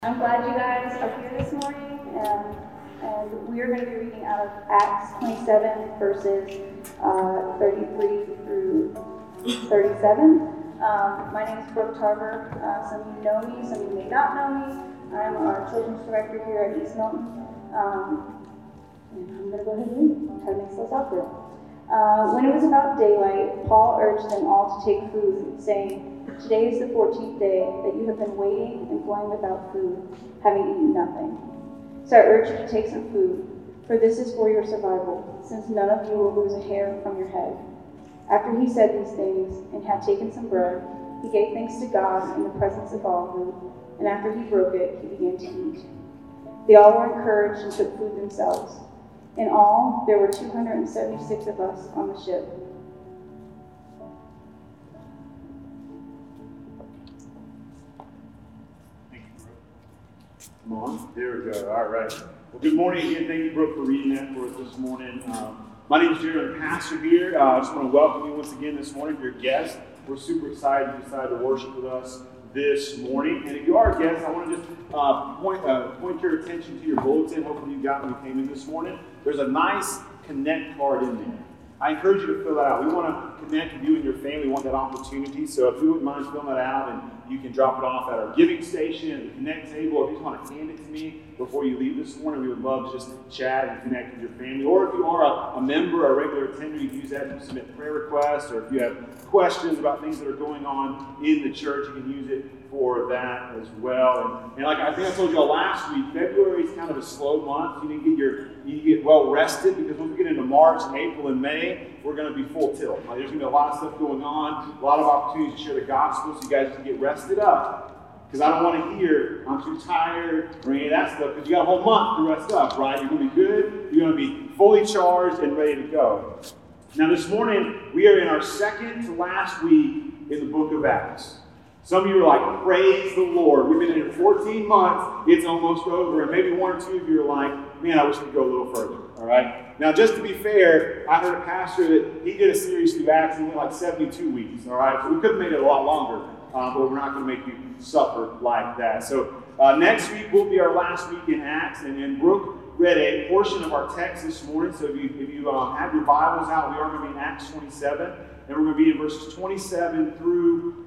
I'm glad you guys are here this morning, and we are going to be reading out of Acts 27, verses 33 through 37. My name is Brooke Tarver. Some of you know me, some of you may not know me. I'm our children's director here at East Milton. And I'm going to go ahead and read, try to make this up there. When it was about daylight, Paul urged them all to take food, saying, "Today is the 14th day that you have been waiting and going without food, having eaten nothing. So I urge you to take some food, for this is for your survival, since none of you will lose a hair from your head." After he said these things and had taken some bread, he gave thanks to God in the presence of all of them, and after he broke it, he began to eat. They all were encouraged and took food themselves. In all, there were 276 of us on the ship. Come on, there we go. All right. Well, good morning again. Thank you, Brooke, for reading that for us this morning. My name is Jerry. I'm the pastor here. I just want to welcome you once again this morning. If you're a guest, we're super excited you decided to worship with us this morning. And if you are a guest, I want to just point your attention to your bulletin. Hopefully you got when you came in this morning. There's a nice Connect card in there. I encourage you to fill that out. We want to connect with you and your family. We want that opportunity. So if you wouldn't mind filling that out, and you can drop it off at our giving station, at the Connect table. If you just want to hand it to me before you leave this morning, we would love to just chat and connect with your family. Or if you are a member, a regular attender, you can use that to submit prayer requests. Or if you have questions about things that are going on in the church, you can use it for that as well. And like I think I told you all last week, February is kind of a slow month. You need to get well rested, because when we get into March and April and May, we're going to be full tilt. There's going to be a lot of stuff going on, a lot of opportunities to share the gospel, so you guys can get rested up. Because I don't want to hear, "I'm too tired," or any of that stuff, because you got a whole month to rest up, right? You're going to be good, you're going to be fully charged and ready to go. Now this morning, we are in our second to last week in the book of Acts. Some of you are like, "Praise the Lord. We've been in it 14 months, it's almost over." And maybe one or two of you are like, "Man, I wish we'd go a little further." All right? Now, just to be fair, I heard a pastor that he did a series through Acts and went like 72 weeks. All right? So we could have made it a lot longer, but we're not going to make you suffer like that. So next week will be our last week in Acts, and Brooke read a portion of our text this morning. So if you have your Bibles out, we are going to be in Acts 27, and we're going to be in verses 27 through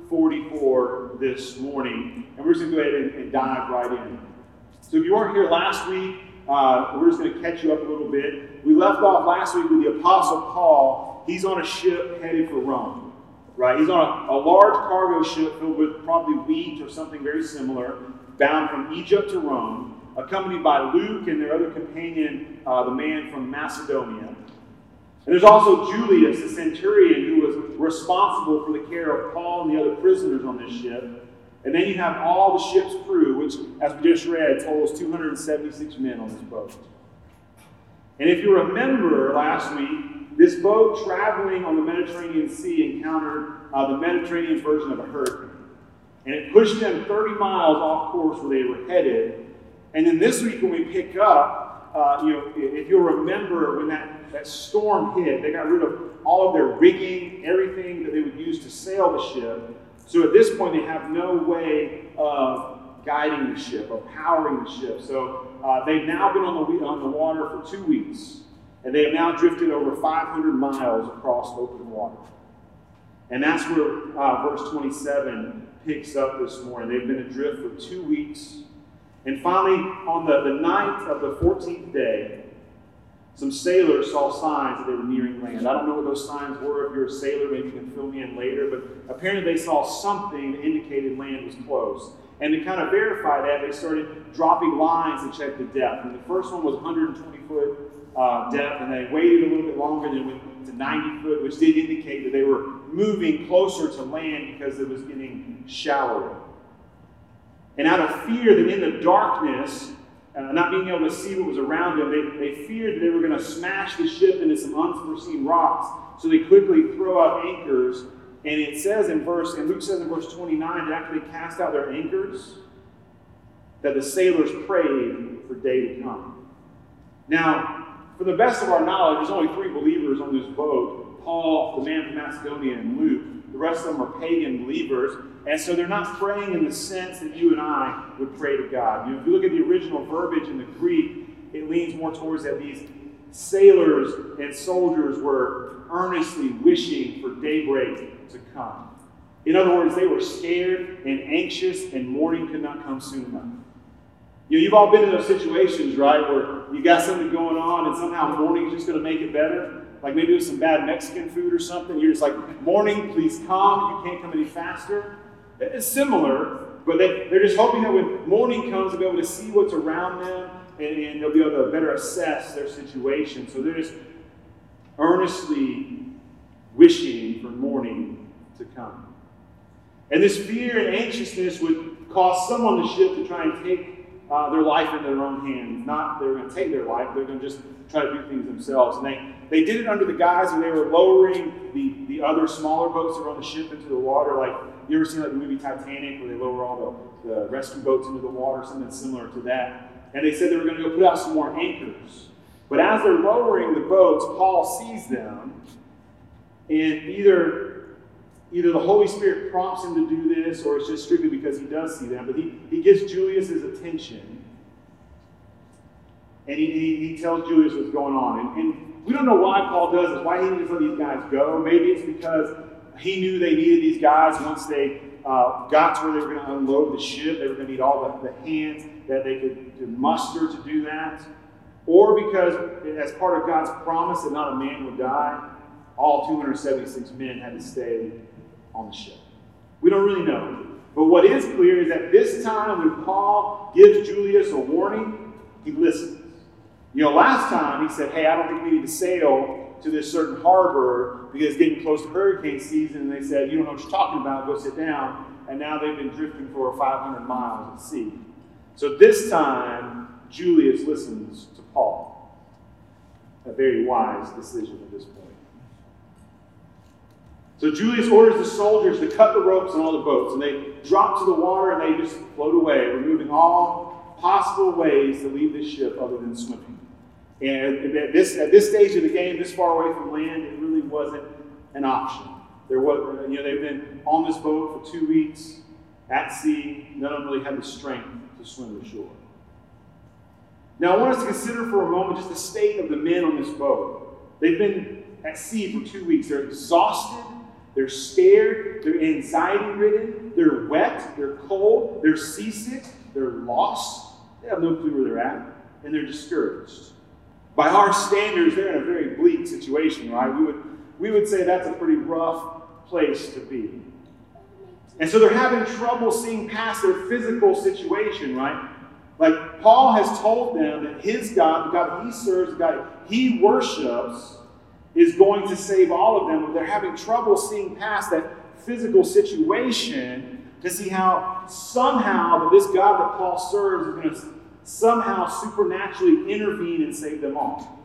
44 this morning. And we're just going to go ahead and dive right in. So if you weren't here last week, we're just going to catch you up a little bit. We left off last week with the Apostle Paul. He's on a ship headed for Rome, right? He's on a large cargo ship filled with probably wheat or something very similar, bound from Egypt to Rome, accompanied by Luke and their other companion, the man from Macedonia. And there's also Julius, the centurion, who was responsible for the care of Paul and the other prisoners on this ship. And then you have all the ship's crew, which, as we just read, totals 276 men on this boat. And if you remember last week, this boat traveling on the Mediterranean Sea encountered the Mediterranean version of a hurricane. And it pushed them 30 miles off course where they were headed. And then this week when we pick up, if you'll remember when that storm hit, they got rid of all of their rigging, everything that they would use to sail the ship. So at this point, they have no way of guiding the ship, of powering the ship. So they've now been on the water for 2 weeks, and they have now drifted over 500 miles across open water. And that's where verse 27 picks up this morning. They've been adrift for 2 weeks. And finally, on the night of the 14th day, some sailors saw signs that they were nearing land. I don't know what those signs were. If you're a sailor, maybe you can fill me in later. But apparently they saw something that indicated land was close. And to kind of verify that, they started dropping lines to check the depth. And the first one was 120-foot depth, and they waited a little bit longer, then went to 90 foot, which did indicate that they were moving closer to land because it was getting shallower. And out of fear that in the darkness, not being able to see what was around them, they feared that they were going to smash the ship into some unforeseen rocks. So they quickly throw out anchors. And Luke says in verse 29, that after they cast out their anchors, that the sailors prayed for day to come. Now, for the best of our knowledge, there's only 3 believers on this boat: Paul, the man from Macedonia, and Luke. The rest of them are pagan believers. And so they're not praying in the sense that you and I would pray to God. If you look at the original verbiage in the Greek, it leans more towards that these sailors and soldiers were earnestly wishing for daybreak to come. In other words, they were scared and anxious, and morning could not come soon enough. You've all been in those situations, right, where you got something going on and somehow morning is just going to make it better. Like maybe it was some bad Mexican food or something. You're just like, morning, please come. You can't come any faster. It's similar, but they're just hoping that when morning comes, they'll be able to see what's around them and they'll be able to better assess their situation. So they're just earnestly wishing for morning to come. And this fear and anxiousness would cause some on the ship to try and take their life into their own hands. Not they're going to take their life, they're going to just try to do things themselves. And they did it under the guise that they were lowering the other smaller boats that were on the ship into the water. Like, you ever seen like the movie Titanic where they lower all the rescue boats into the water, something similar to that. And they said they were going to go put out some more anchors. But as they're lowering the boats, Paul sees them, and either the Holy Spirit prompts him to do this, or it's just strictly because he does see them. But he gets Julius his attention, and he tells Julius what's going on. And we don't know why Paul does this, why he didn't just let these guys go. Maybe it's because he knew they needed these guys once they got to where they were going to unload the ship. They were going to need all the hands that they could muster to do that. Or because, as part of God's promise that not a man would die, all 276 men had to stay on the ship. We don't really know. But what is clear is that this time when Paul gives Julius a warning, he listens. Last time he said, hey, I don't think we need to sail to this certain harbor because it's getting close to hurricane season. And they said, you don't know what you're talking about, go sit down. And now they've been drifting for 500 miles at sea. So this time, Julius listens to Paul. A very wise decision at this point. So Julius orders the soldiers to cut the ropes on all the boats, and they drop to the water and they just float away, removing all possible ways to leave the ship other than swimming. And at this stage of the game, this far away from land, it really wasn't an option. They've been on this boat for 2 weeks at sea. None of them really had the strength to swim to shore. Now, I want us to consider for a moment just the state of the men on this boat. They've been at sea for 2 weeks. They're exhausted. They're scared. They're anxiety-ridden. They're wet. They're cold. They're seasick. They're lost. They have no clue where they're at. And they're discouraged. By our standards, they're in a very bleak situation, right? We would say that's a pretty rough place to be. And so they're having trouble seeing past their physical situation, right? Like, Paul has told them that his God, the God he serves, the God he worships, is going to save all of them. But they're having trouble seeing past that physical situation to see how somehow this God that Paul serves is going to somehow supernaturally intervene and save them all.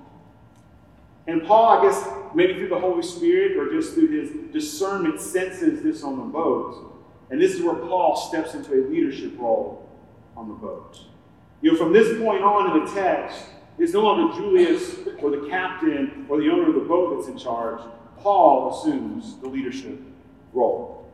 And Paul, I guess, maybe through the Holy Spirit or just through his discernment, senses this on the boat. And this is where Paul steps into a leadership role on the boat. From this point on in the text, it's no longer Julius or the captain or the owner of the boat that's in charge. Paul assumes the leadership role.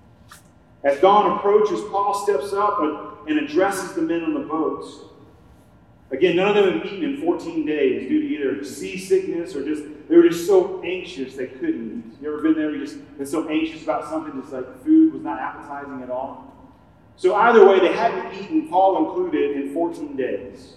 As dawn approaches, Paul steps up and addresses the men on the boat. Again, none of them had eaten in 14 days due to either seasickness or they were just so anxious they couldn't eat. You ever been there? You just been so anxious about something, just like food was not appetizing at all. So either way, they hadn't eaten, Paul included, in 14 days.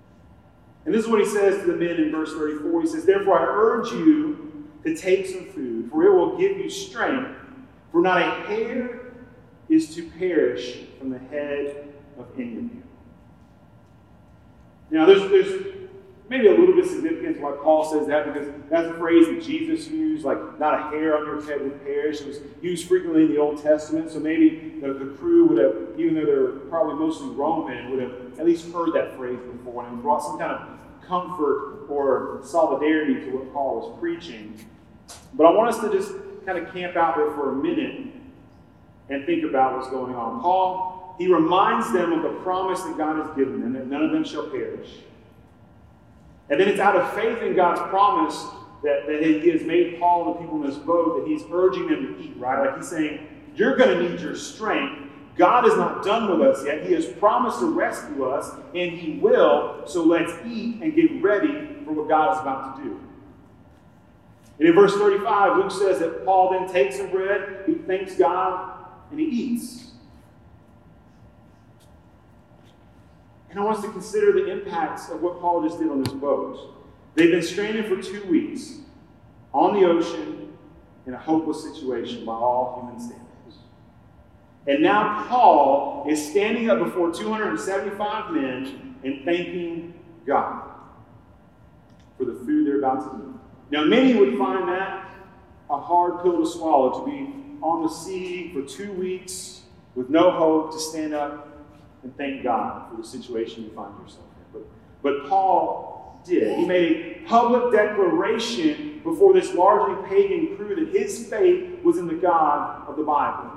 And this is what he says to the men in verse 34. He says, therefore I urge you to take some food, for it will give you strength, for not a hair is to perish from the head of any of you. Now, there's maybe a little bit of significance why Paul says that, because that's a phrase that Jesus used, like not a hair on your head would perish. It was used frequently in the Old Testament, so maybe the crew would have, even though they're probably mostly Roman, would have at least heard that phrase before and brought some kind of comfort or solidarity to what Paul was preaching. But I want us to just kind of camp out there for a minute and think about what's going on. Paul, he reminds them of the promise that God has given them, that none of them shall perish. And then it's out of faith in God's promise that he has made Paul and the people in this boat, that he's urging them to eat, right? Like he's saying, you're going to need your strength. God is not done with us yet. He has promised to rescue us, and he will. So let's eat and get ready for what God is about to do. And in verse 35, Luke says that Paul then takes some bread, he thanks God, and he eats. And I want us to consider the impacts of what Paul just did on this boat. They've been stranded for 2 weeks on the ocean in a hopeless situation by all human standards. And now Paul is standing up before 275 men and thanking God for the food they're about to eat. Now, many would find that a hard pill to swallow, to be on the sea for 2 weeks with no hope, to stand up and thank God for the situation you find yourself in. But Paul did. He made a public declaration before this largely pagan crew that his faith was in the God of the Bible.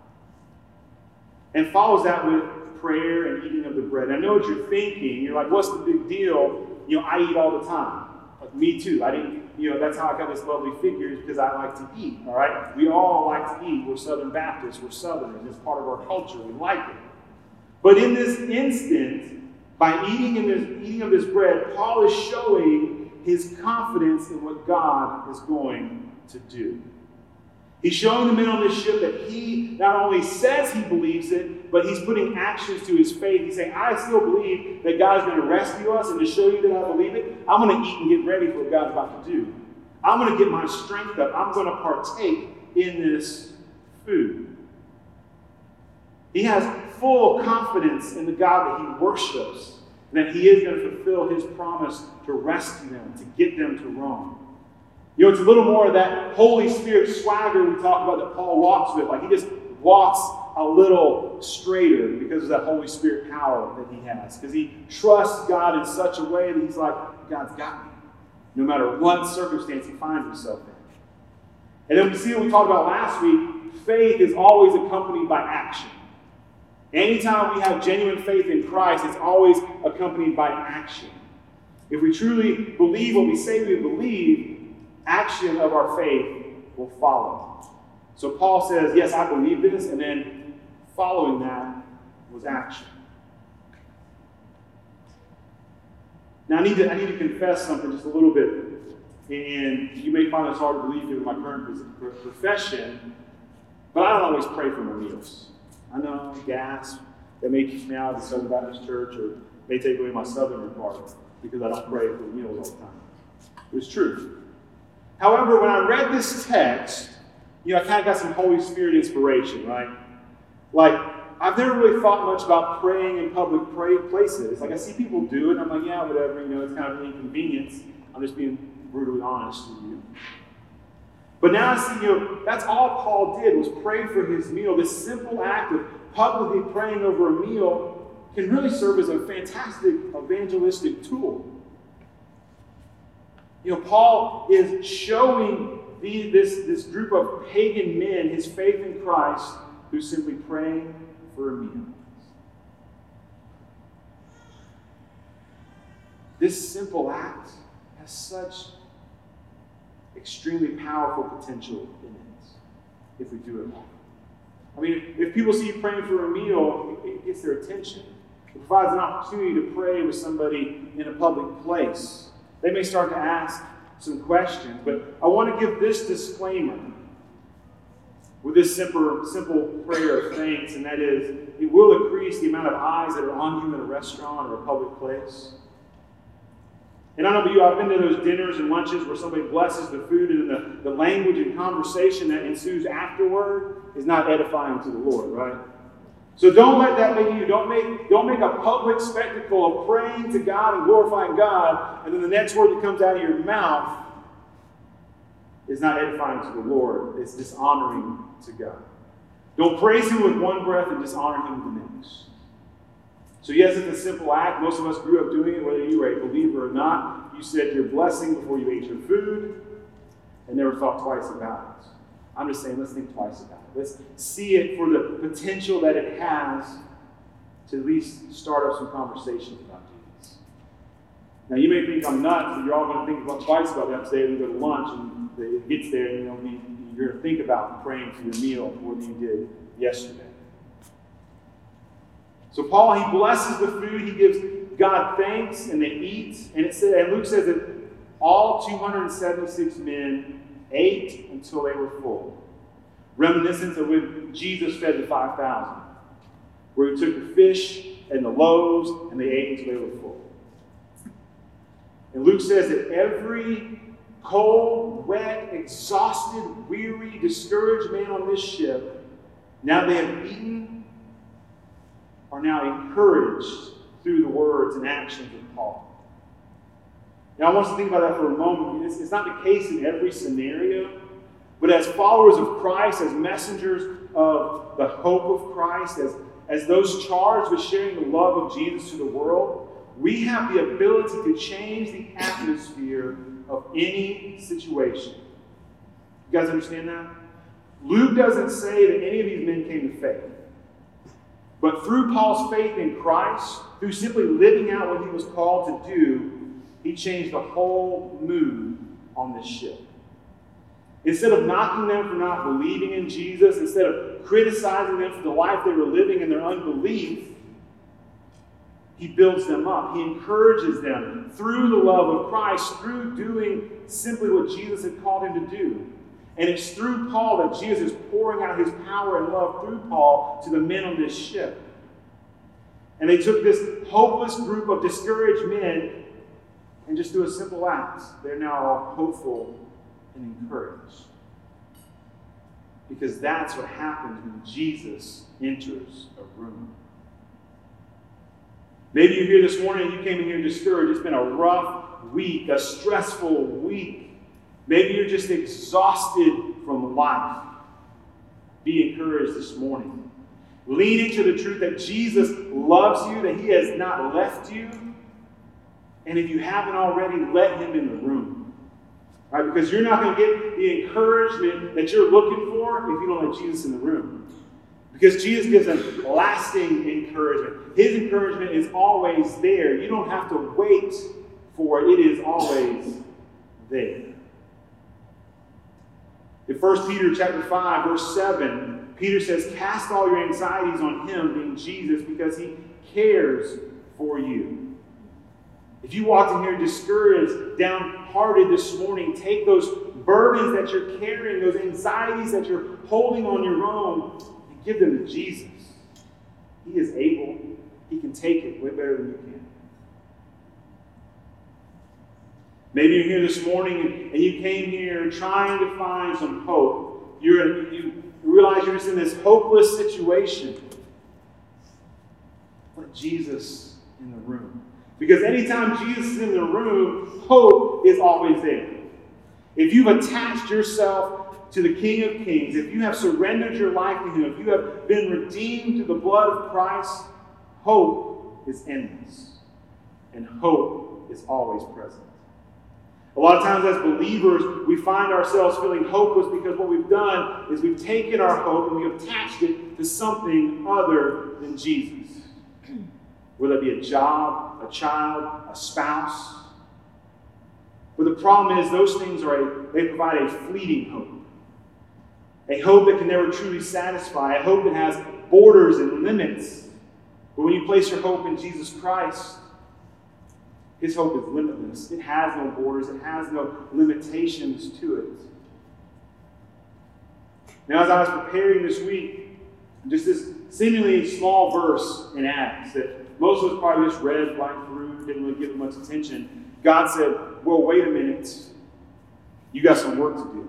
And follows that with prayer and eating of the bread. And I know what you're thinking. You're like, what's the big deal? I eat all the time. Like, me too. I didn't, that's how I got this lovely figure, is because I like to eat. All right? We all like to eat. We're Southern Baptists. We're Southerners. It's part of our culture. We like it. But in this instant, by eating of this bread, Paul is showing his confidence in what God is going to do. He's showing the men on this ship that he not only says he believes it, but he's putting actions to his faith. He's saying, I still believe that God's going to rescue us, and to show you that I believe it, I'm going to eat and get ready for what God's about to do. I'm going to get my strength up. I'm going to partake in this food. He has full confidence in the God that he worships, and that he is going to fulfill his promise to rescue them, to get them to Rome. It's a little more of that Holy Spirit swagger we talk about that Paul walks with. Like, he just walks a little straighter because of that Holy Spirit power that he has. Because he trusts God in such a way that he's like, God's got me, no matter what circumstance he finds himself in. And then we see what we talked about last week. Faith is always accompanied by action. Anytime we have genuine faith in Christ, it's always accompanied by action. If we truly believe what we say we believe, action of our faith will follow. So Paul says, yes, I believe this, and then following that was action. Now I need to confess something just a little bit, and you may find this hard to believe given my current profession, but I don't always pray for my meals. I know, gas, that may keep me out of the Southern Baptist Church, or may take away my Southern part because I don't pray for meals all the time. It's true. However, when I read this text, I kind of got some Holy Spirit inspiration, right? Like, I've never really thought much about praying in public places. Like, I see people do it, and I'm like, yeah, whatever, it's kind of an inconvenience. I'm just being brutally honest with you. But now I see, that's all Paul did, was pray for his meal. This simple act of publicly praying over a meal can really serve as a fantastic evangelistic tool. Paul is showing this group of pagan men his faith in Christ who's simply praying for a meal. This simple act has such extremely powerful potential in it if we do it well. I mean, if people see you praying for a meal, it gets their attention. It provides an opportunity to pray with somebody in a public place. They may start to ask some questions, but I want to give this disclaimer with this simple prayer of thanks, and that is, it will increase the amount of eyes that are on you in a restaurant or a public place. And I don't know about you, I've been to those dinners and lunches where somebody blesses the food, and the language and conversation that ensues afterward is not edifying to the Lord, right? So don't let that make you, don't make a public spectacle of praying to God and glorifying God, and then the next word that comes out of your mouth is not edifying to the Lord. It's dishonoring to God. Don't praise Him with one breath and dishonor Him with the next. So yes, it's a simple act. Most of us grew up doing it, whether you were a believer or not. You said your blessing before you ate your food and never thought twice about it. I'm just saying, let's think twice about it. Let's see it for the potential that it has to at least start up some conversations about Jesus. Now, you may think I'm nuts, and you're all going to think twice about that today when you go to lunch, and it gets there, and you're going to think about praying for your meal more than you did yesterday. So Paul, he blesses the food, he gives God thanks, and they eat. And Luke says that all 276 men ate until they were full. Reminiscence of when Jesus fed the 5,000, where he took the fish and the loaves, and they ate until they were full. And Luke says that every cold, wet, exhausted, weary, discouraged man on this ship, now they have eaten, are now encouraged through the words and actions of Paul. Now, I want us to think about that for a moment. It's not the case in every scenario, but as followers of Christ, as messengers of the hope of Christ, as those charged with sharing the love of Jesus to the world, we have the ability to change the atmosphere of any situation. You guys understand that? Luke doesn't say that any of these men came to faith. But through Paul's faith in Christ, through simply living out what he was called to do, he changed the whole mood on this ship. Instead of knocking them for not believing in Jesus, instead of criticizing them for the life they were living in their unbelief, he builds them up. He encourages them through the love of Christ, through doing simply what Jesus had called him to do. And it's through Paul that Jesus is pouring out his power and love through Paul to the men on this ship. And they took this hopeless group of discouraged men and just do a simple act. They're now all hopeful and encouraged. Because that's what happens when Jesus enters a room. Maybe you're here this morning and you came in here discouraged. It's been a rough week, a stressful week. Maybe you're just exhausted from life. Be encouraged this morning. Lean into the truth that Jesus loves you, that he has not left you. And if you haven't already, let him in the room. Right? Because you're not going to get the encouragement that you're looking for if you don't let Jesus in the room. Because Jesus gives them lasting encouragement. His encouragement is always there. You don't have to wait for it. It is always there. In 1 Peter chapter 5, verse 7, Peter says, cast all your anxieties on him, being Jesus, because he cares for you. If you walked in here discouraged, downhearted this morning, take those burdens that you're carrying, those anxieties that you're holding on your own, and give them to Jesus. He is able. He can take it way better than you can. Maybe you're here this morning and you came here trying to find some hope. You realize you're just in this hopeless situation. Let Jesus in the room. Because anytime Jesus is in the room, hope is always there. If you've attached yourself to the King of Kings, if you have surrendered your life to him, if you have been redeemed through the blood of Christ, hope is endless. And hope is always present. A lot of times as believers, we find ourselves feeling hopeless because what we've done is we've taken our hope and we've attached it to something other than Jesus. Whether it be a job, a child, a spouse. But the problem is those things they provide a fleeting hope. A hope that can never truly satisfy. A hope that has borders and limits. But when you place your hope in Jesus Christ, his hope is limitless. It has no borders. It has no limitations to it. Now, as I was preparing this week, just this seemingly small verse in Acts that most of us probably just read right through, didn't really give it much attention. God said, well, wait a minute. You got some work to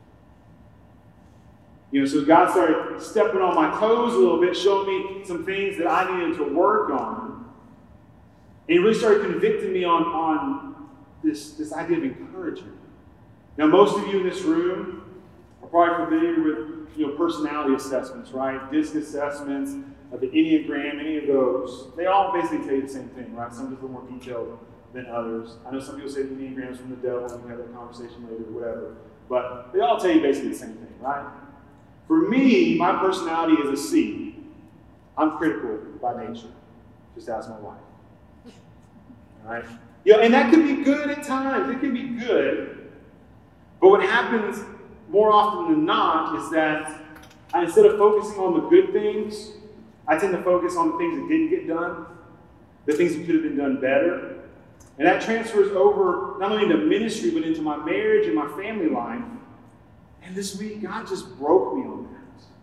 do. So God started stepping on my toes a little bit, showing me some things that I needed to work on. And he really started convicting me on this idea of encouragement. Now, most of you in this room are probably familiar with personality assessments, right? DISC assessments, the Enneagram, any of those. They all basically tell you the same thing, right? Some just a little more detailed than others. I know some people say the Enneagram is from the devil, and we have that conversation later or whatever. But they all tell you basically the same thing, right? For me, my personality is a C. I'm critical by nature. Just ask my wife. Right? You know, and that can be good at times. It can be good. But what happens more often than not is that instead of focusing on the good things, I tend to focus on the things that didn't get done, the things that could have been done better. And that transfers over not only into ministry, but into my marriage and my family life. And this week, God just broke me on that.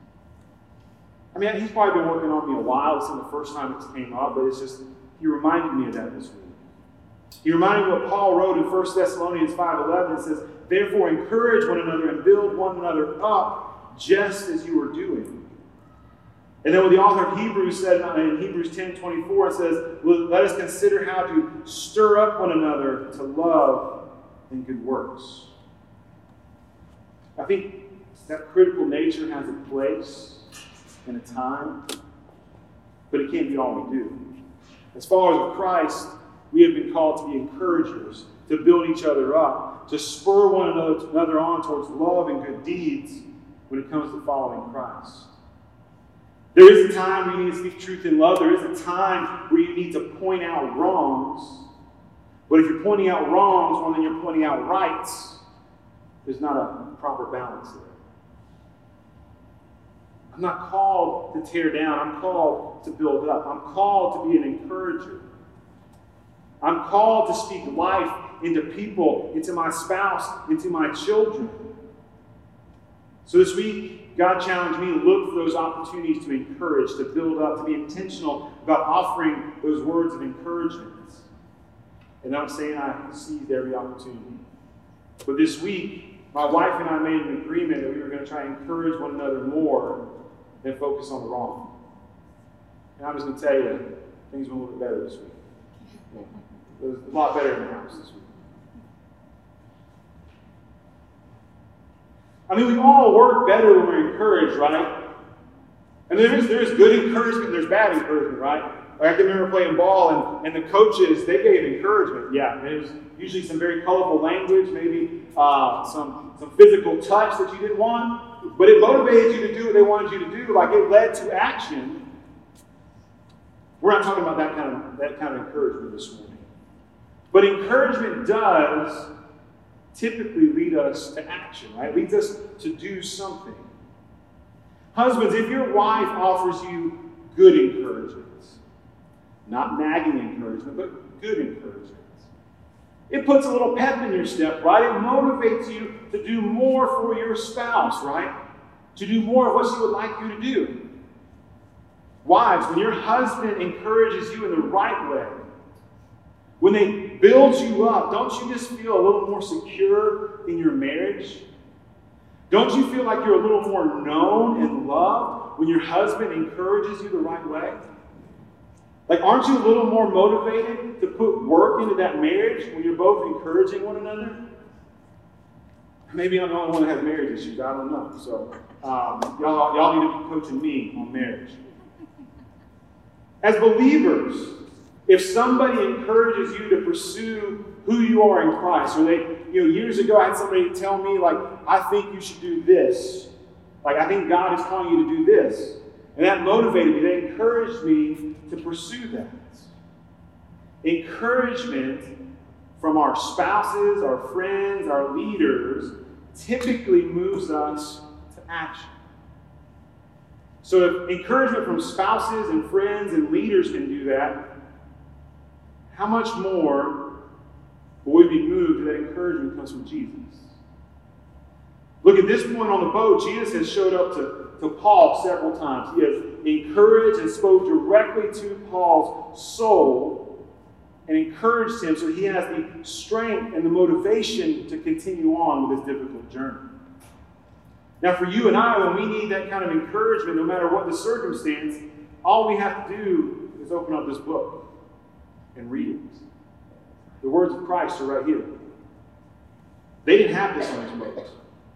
I mean, he's probably been working on me a while. This isn't the first time it's came up, but it's just, he reminded me of that this week. He reminded me what Paul wrote in 1 Thessalonians 5:11. It says, therefore encourage one another and build one another up just as you are doing. And then what the author of Hebrews said in Hebrews 10:24, it says, let us consider how to stir up one another to love and good works. I think that critical nature has a place and a time, but it can't be all we do. As followers of Christ, we have been called to be encouragers, to build each other up, to spur one another on towards love and good deeds when it comes to following Christ. There is a time where you need to speak truth in love. There is a time where you need to point out wrongs. But if you're pointing out wrongs more than you're pointing out rights, there's not a proper balance there. I'm not called to tear down. I'm called to build up. I'm called to be an encourager. I'm called to speak life into people, into my spouse, into my children. So this week, God challenged me to look for those opportunities to encourage, to build up, to be intentional about offering those words of encouragement. And I'm saying I seized every opportunity. But this week, my wife and I made an agreement that we were going to try and encourage one another more than focus on the wrong. And I'm just going to tell you, things went a little bit better this week. Yeah. It was a lot better in the house this week. I mean, we all work better when we're encouraged, right? And there's good encouragement and there's bad encouragement, right? Like I can remember playing ball and the coaches, they gave encouragement. Yeah, it was usually some very colorful language, maybe some physical touch that you didn't want, but it motivated you to do what they wanted you to do. Like it led to action. We're not talking about that kind of encouragement this morning. But encouragement does typically lead us to action, right? It leads us to do something. Husbands, if your wife offers you good encouragement, not nagging encouragement, but good encouragement, it puts a little pep in your step, right? It motivates you to do more for your spouse, right? To do more of what she would like you to do. Wives, when your husband encourages you in the right way, when they build you up, don't you just feel a little more secure in your marriage? Don't you feel like you're a little more known and loved when your husband encourages you the right way? Like, aren't you a little more motivated to put work into that marriage when you're both encouraging one another? Maybe I'm the only one that has marriage issues. I don't know. So, y'all need to be coaching me on marriage. As believers, if somebody encourages you to pursue who you are in Christ, or years ago I had somebody tell me, like, I think you should do this. Like, I think God is calling you to do this. And that motivated me. That encouraged me to pursue that. Encouragement from our spouses, our friends, our leaders typically moves us to action. So if encouragement from spouses and friends and leaders can do that, how much more will we be moved that encouragement comes from Jesus? Look, at this point on the boat, Jesus has showed up to Paul several times. He has encouraged and spoke directly to Paul's soul and encouraged him so he has the strength and the motivation to continue on with his difficult journey. Now, for you and I, when we need that kind of encouragement, no matter what the circumstance, all we have to do is open up this book and read it. The words of Christ are right here. They didn't have this on this book.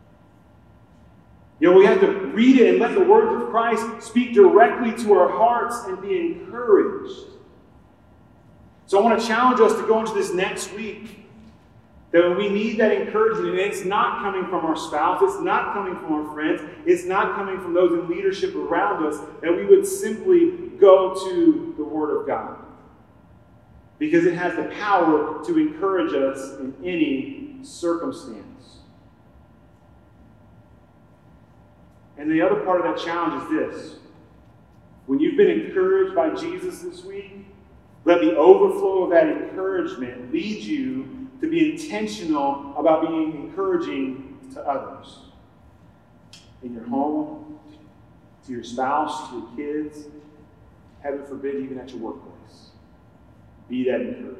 We have to read it and let the words of Christ speak directly to our hearts and be encouraged. So I want to challenge us to go into this next week that when we need that encouragement, and it's not coming from our spouse, it's not coming from our friends, it's not coming from those in leadership around us, that we would simply go to the Word of God. because it has the power to encourage us in any circumstance. And the other part of that challenge is this. When you've been encouraged by Jesus this week, let the overflow of that encouragement lead you to be intentional about being encouraging to others. In your home, to your spouse, to your kids, heaven forbid, even at your workplace. Be that encourager.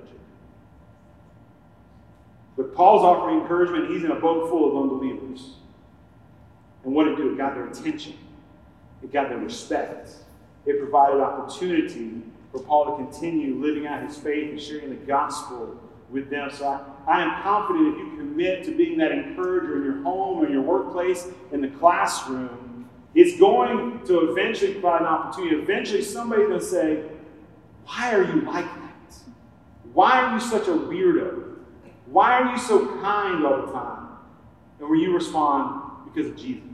But Paul's offering encouragement. He's in a boat full of unbelievers. And what did it do? It got their attention. It got their respect. It provided opportunity for Paul to continue living out his faith and sharing the gospel with them. So I am confident if you commit to being that encourager in your home or your workplace, in the classroom, it's going to eventually provide an opportunity. Eventually somebody's going to say, why are you like that? Why are you such a weirdo? Why are you so kind all the time? And when you respond, because of Jesus.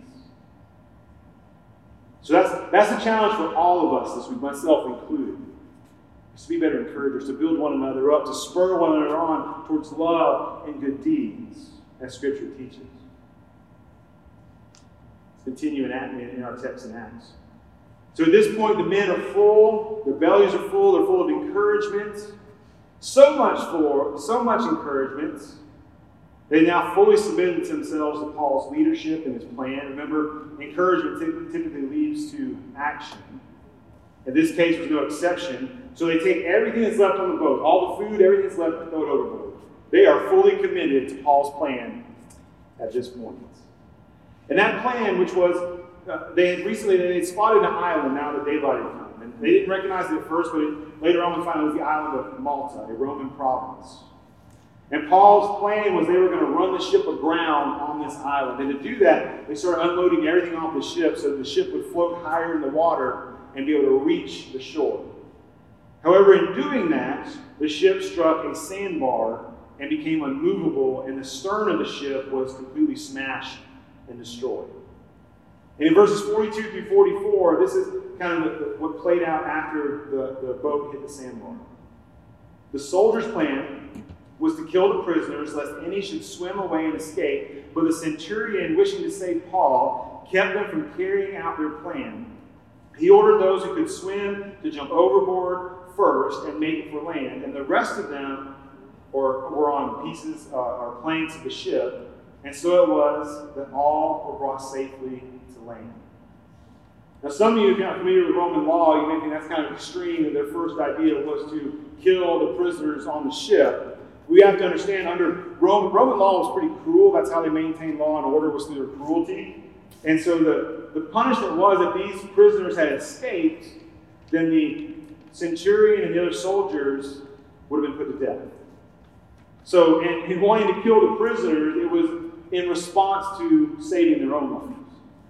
So that's the challenge for all of us this week, myself included. Is to be better encouragers, to build one another up, to spur one another on towards love and good deeds, as Scripture teaches. Let's continue in our text in Acts. So at this point, the men are full, their bellies are full, they're full of encouragement. So much encouragement. They now fully submitted themselves to Paul's leadership and his plan. Remember, encouragement typically leads to action. In this case, was no exception. So they take everything that's left on the boat, all the food, everything that's left, and throw it overboard. They are fully committed to Paul's plan at this point. And that plan, which was, they had spotted an island now that daylight had come. And they didn't recognize it at first, but later on we find it was the island of Malta, a Roman province. And Paul's plan was they were going to run the ship aground on this island. And to do that, they started unloading everything off the ship so the ship would float higher in the water and be able to reach the shore. However, in doing that, the ship struck a sandbar and became unmovable, and the stern of the ship was completely smashed and destroyed. And in verses 42 through 44, this is kind of what played out after the boat hit the sandbar. The soldiers' plan was to kill the prisoners, lest any should swim away and escape. But the centurion, wishing to save Paul, kept them from carrying out their plan. He ordered those who could swim to jump overboard first and make it for land, and the rest of them were on pieces or planks of the ship. And so it was that all were brought safely to land. Now, some of you, if you're not familiar with Roman law, you may think that's kind of extreme, that their first idea was to kill the prisoners on the ship. We have to understand, under Roman law was pretty cruel. That's how they maintained law and order, was through their cruelty. And so the punishment was that these prisoners had escaped, then the centurion and the other soldiers would have been put to death. So in wanting to kill the prisoners, it was in response to saving their own lives.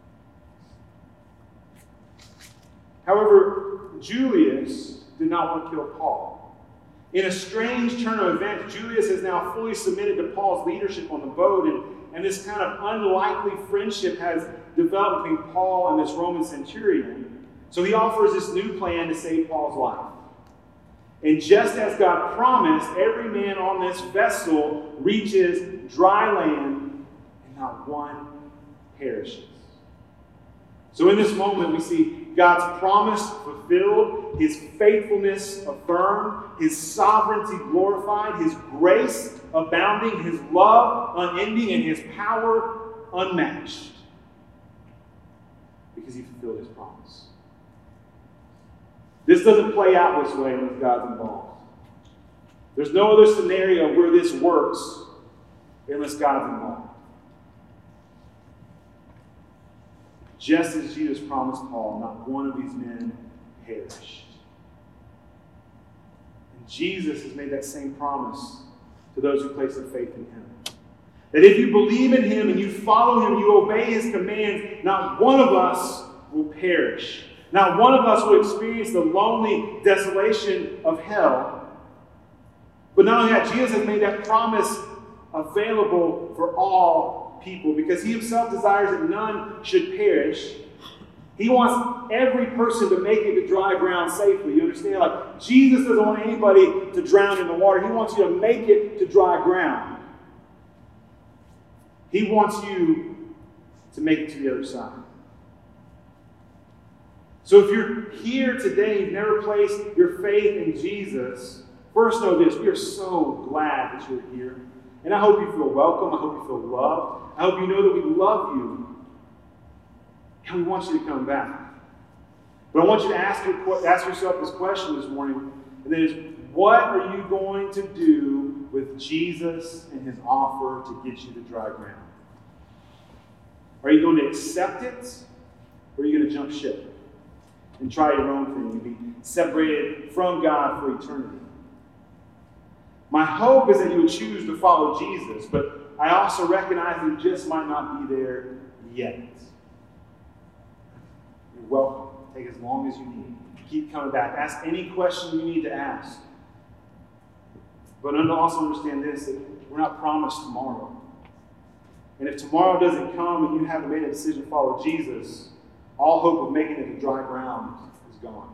However, Julius did not want to kill Paul. In a strange turn of events, Julius has now fully submitted to Paul's leadership on the boat, and this kind of unlikely friendship has developed between Paul and this Roman centurion. So he offers this new plan to save Paul's life. And just as God promised, every man on this vessel reaches dry land, and not one perishes. So in this moment, we see God's promise fulfilled, His faithfulness affirmed, His sovereignty glorified, His grace abounding, His love unending, and His power unmatched. Because He fulfilled His promise. This doesn't play out this way unless God's involved. There's no other scenario where this works unless God's involved. Just as Jesus promised Paul, not one of these men perished. And Jesus has made that same promise to those who place their faith in Him. That if you believe in Him and you follow Him, you obey His commands, not one of us will perish. Not one of us will experience the lonely desolation of hell. But not only that, Jesus has made that promise available for all people, because He Himself desires that none should perish. He wants every person to make it to dry ground safely. You understand? Like, Jesus doesn't want anybody to drown in the water. He wants you to make it to dry ground. He wants you to make it to the other side. So if you're here today, you've never placed your faith in Jesus, first know this: we are so glad that you're here. And I hope you feel welcome. I hope you feel loved. I hope you know that we love you. And we want you to come back. But I want you to ask yourself this question this morning, and that is, what are you going to do with Jesus and his offer to get you to dry ground? Are you going to accept it, or are you going to jump ship and try your own thing and be separated from God for eternity? My hope is that you would choose to follow Jesus, but I also recognize you just might not be there yet. You're welcome. Take as long as you need. Keep coming back. Ask any question you need to ask. But also understand this, that we're not promised tomorrow. And if tomorrow doesn't come and you haven't made a decision to follow Jesus, all hope of making it to dry ground is gone.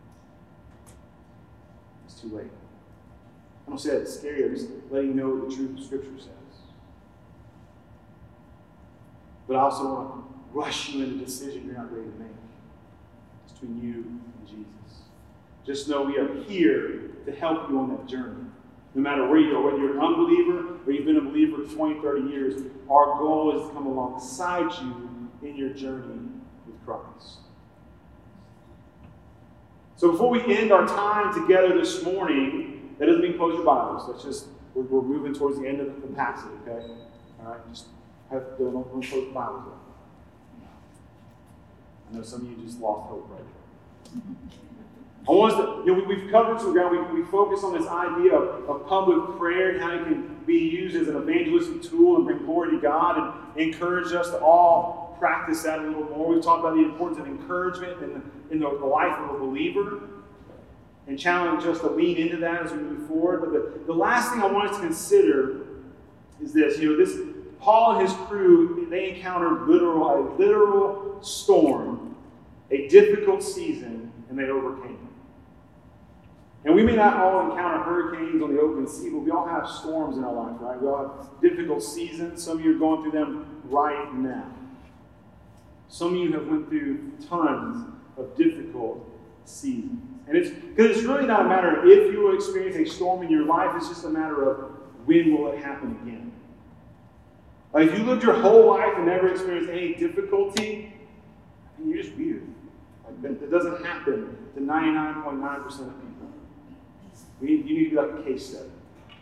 It's too late. I don't say that it's scary. I'm just letting you know what the truth of Scripture says. But I also want to rush you into a decision you're not ready to make. It's between you and Jesus. Just know we are here to help you on that journey. No matter where you are, whether you're an unbeliever or you've been a believer for 20, 30 years, our goal is to come alongside you in your journey with Christ. So before we end our time together this morning, that doesn't mean close your Bibles. That's just, we're moving towards the end of the passage, okay? All right? Just don't close your Bibles up. I know some of you just lost hope right there. I want us to, we've covered some ground. We focus on this idea of public prayer and how it can be used as an evangelistic tool and bring glory to God, and encourage us to all practice that a little more. We've talked about the importance of encouragement in the life of a believer, and challenge us to lean into that as we move forward. But the last thing I want us to consider is this. Paul and his crew, they encountered a literal storm, a difficult season, and they overcame it. And we may not all encounter hurricanes on the open sea, but we all have storms in our life, right? We all have difficult seasons. Some of you are going through them right now. Some of you have went through tons of difficult seasons. And it's really not a matter of if you will experience a storm in your life, it's just a matter of when will it happen again. Like, if you lived your whole life and never experienced any difficulty, you're just weird. Like, that doesn't happen to 99.9% of people. You need to be like a case study.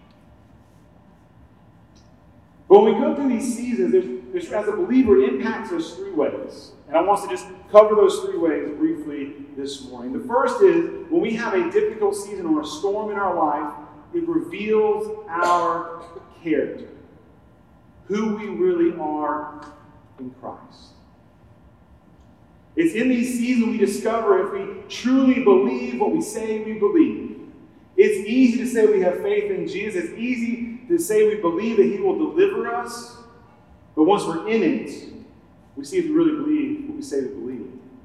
But when we go through these seasons, there's as a believer, it impacts us three ways. And I want us to just cover those three ways briefly this morning. The first is, when we have a difficult season or a storm in our life, it reveals our character. Who we really are in Christ. It's in these seasons we discover if we truly believe what we say we believe. It's easy to say we have faith in Jesus. It's easy to say we believe that he will deliver us. But once we're in it, we see if we really believe what we say we believe.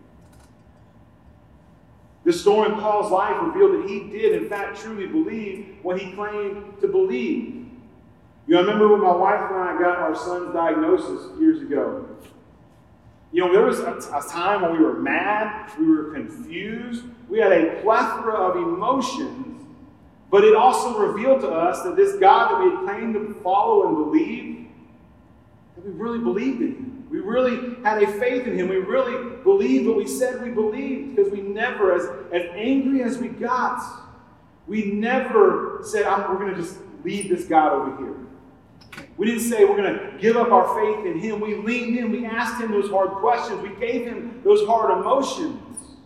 This storm in Paul's life revealed that he did, in fact, truly believe what he claimed to believe. I remember when my wife and I got our son's diagnosis years ago. There was a time when we were mad, we were confused, we had a plethora of emotions, but it also revealed to us that this God that we had claimed to follow and believe, that we really believed in him. We really had a faith in him. We really believed what we said we believed, because we never, as angry as we got, we never said, we're going to just leave this God over here. We didn't say we're going to give up our faith in him. We leaned in. We asked him those hard questions. We gave him those hard emotions.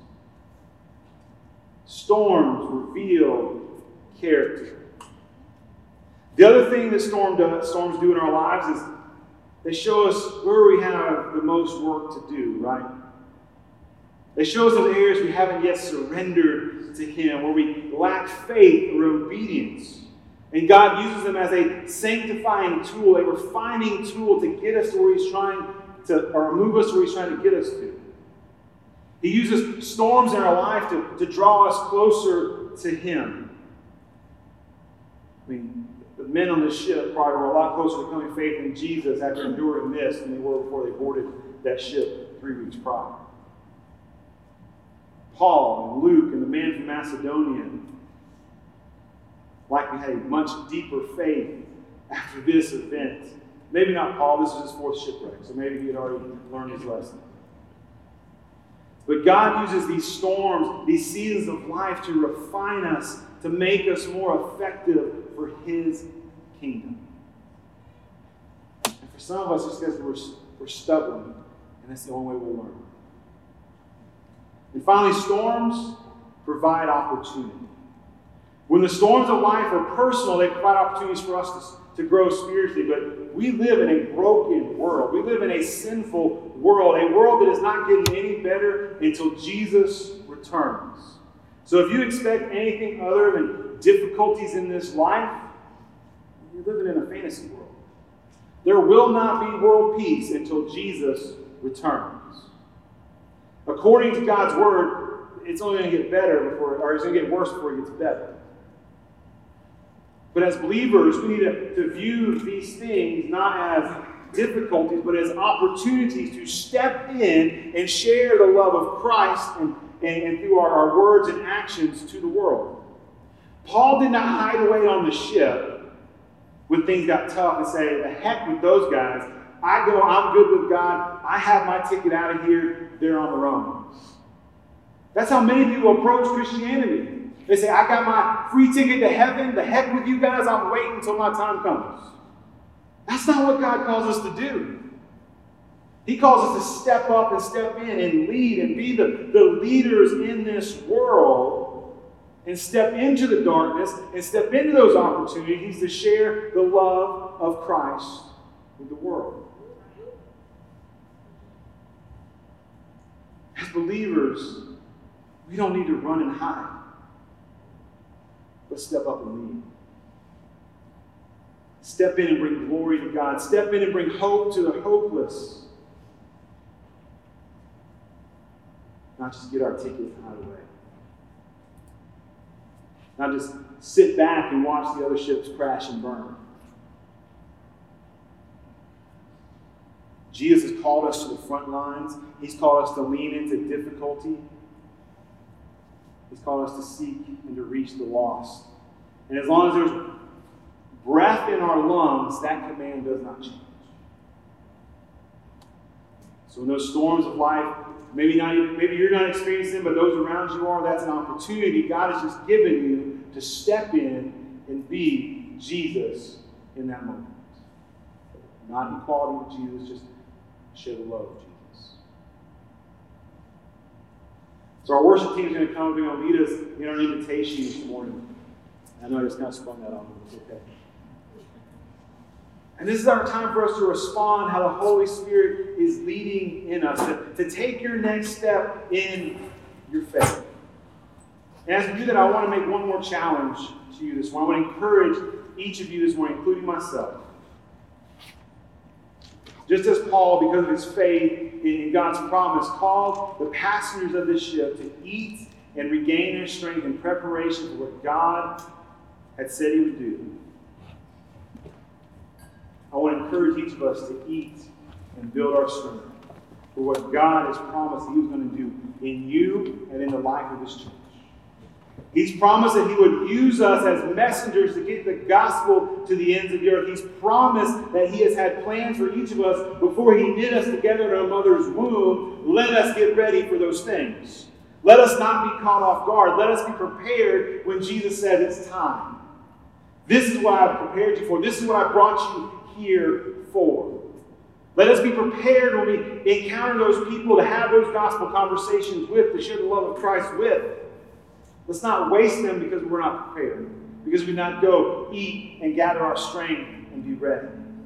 Storms reveal character. The other thing that storms do in our lives is they show us where we have the most work to do, right? They show us those areas we haven't yet surrendered to him, where we lack faith or obedience. And God uses them as a sanctifying tool, a refining tool to get us to where he's trying to, or move us to where he's trying to get us to. He uses storms in our life to draw us closer to Him. I mean, the men on the ship probably were a lot closer to coming to faith in Jesus after enduring this than they were before they boarded that ship 3 weeks prior. Paul and Luke and the man from Macedonia likely had a much deeper faith after this event. Maybe not Paul, this was his 4th shipwreck, so maybe he had already learned his lesson. But God uses these storms, these seasons of life to refine us, to make us more effective for His kingdom. And for some of us, it's because we're stubborn, and that's the only way we'll learn. And finally, storms provide opportunity. When the storms of life are personal, they provide opportunities for us to grow spiritually. But we live in a broken world. We live in a sinful world, a world that is not getting any better until Jesus returns. So if you expect anything other than difficulties in this life, you're living in a fantasy world. There will not be world peace until Jesus returns. According to God's word, it's only going to get better or it's going to get worse before it gets better. But as believers, we need to view these things not as difficulties, but as opportunities to step in and share the love of Christ and through our words and actions to the world. Paul did not hide away on the ship when things got tough and say, the heck with those guys. I'm good with God. I have my ticket out of here. They're on their own. That's how many people approach Christianity. They say, I got my free ticket to heaven. The heck with you guys. I'm waiting until my time comes. That's not what God calls us to do. He calls us to step up and step in and lead and be the leaders in this world and step into the darkness and step into those opportunities to share the love of Christ with the world. As believers, we don't need to run and hide, but step up and lead. Step in and bring glory to God. Step in and bring hope to the hopeless. Not just get our ticket out of the way. Not just sit back and watch the other ships crash and burn. Jesus has called us to the front lines. He's called us to lean into difficulty. He's called us to seek and to reach the lost. And as long as there's breath in our lungs, that command does not change. So in those storms of life, maybe you're not experiencing them, but those around you are, that's an opportunity God has just given you to step in and be Jesus in that moment. Not in equality with Jesus, just share the love of Jesus. So our worship team is going to come. They're going to lead us in our invitation this morning. I know I just kind of spun that on them. It's okay. And this is our time for us to respond how the Holy Spirit is leading in us, to take your next step in your faith. And as we do that, I want to make one more challenge to you this morning. I want to encourage each of you this morning, including myself. Just as Paul, because of his faith in God's promise, called the passengers of this ship to eat and regain their strength in preparation for what God had said He would do, I want to encourage each of us to eat and build our strength for what God has promised that He was going to do in you and in the life of this church. He's promised that He would use us as messengers to get the gospel to the ends of the earth. He's promised that He has had plans for each of us before He knit us together in our mother's womb. Let us get ready for those things. Let us not be caught off guard. Let us be prepared when Jesus said it's time. This is what I've prepared you for. This is what I brought you here for. Let us be prepared when we encounter those people to have those gospel conversations with, to share the love of Christ with. Let's not waste them because we're not prepared, because we did not go eat and gather our strength and be ready.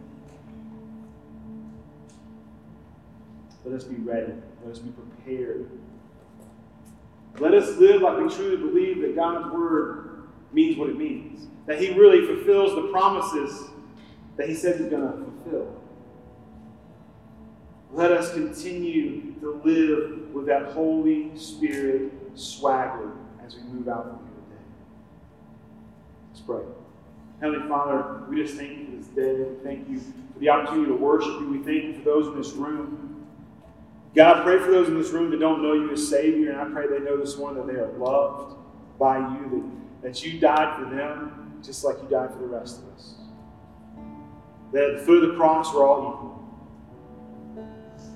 Let us be ready. Let us be prepared. Let us live like we truly believe that God's word means what it means, that He really fulfills the promises that He says He's going to fulfill. Let us continue to live with that Holy Spirit swagger as we move out from here today. Let's pray. Heavenly Father, we just thank you for this day. We thank you for the opportunity to worship you. We thank you for those in this room. God, I pray for those in this room that don't know you as Savior, and I pray they know this morning that they are loved by you, that you died for them just like you died for the rest of us. That at the foot of the cross we're all equal.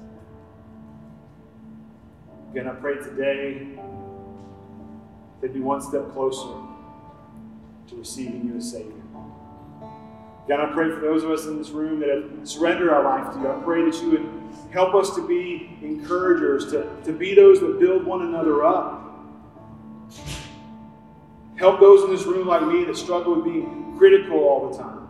Again, I pray today they'd be one step closer to receiving you as Savior. God, I pray for those of us in this room that have surrendered our life to you. I pray that you would help us to be encouragers, to be those that build one another up. Help those in this room like me that struggle with being critical all the time.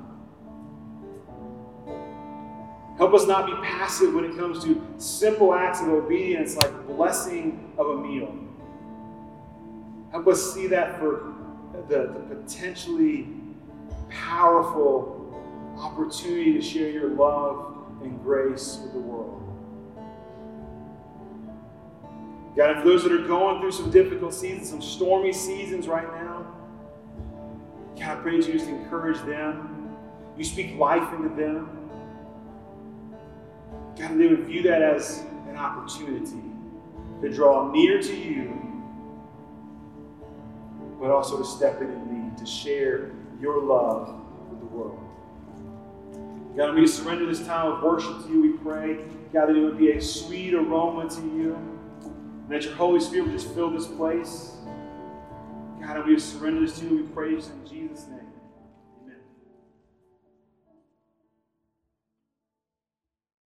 Help us not be passive when it comes to simple acts of obedience like blessing of a meal. Help us see that for the potentially powerful opportunity to share your love and grace with the world. God, and for those that are going through some difficult seasons, some stormy seasons right now, God, I pray that you just encourage them. You speak life into them. God, and they would view that as an opportunity to draw near to you, but also to step in and lead, to share your love with the world. God, we surrender this time of worship to you, we pray. God, that it would be a sweet aroma to you, and that your Holy Spirit would just fill this place. God, we surrender this to you, we praise in Jesus' name.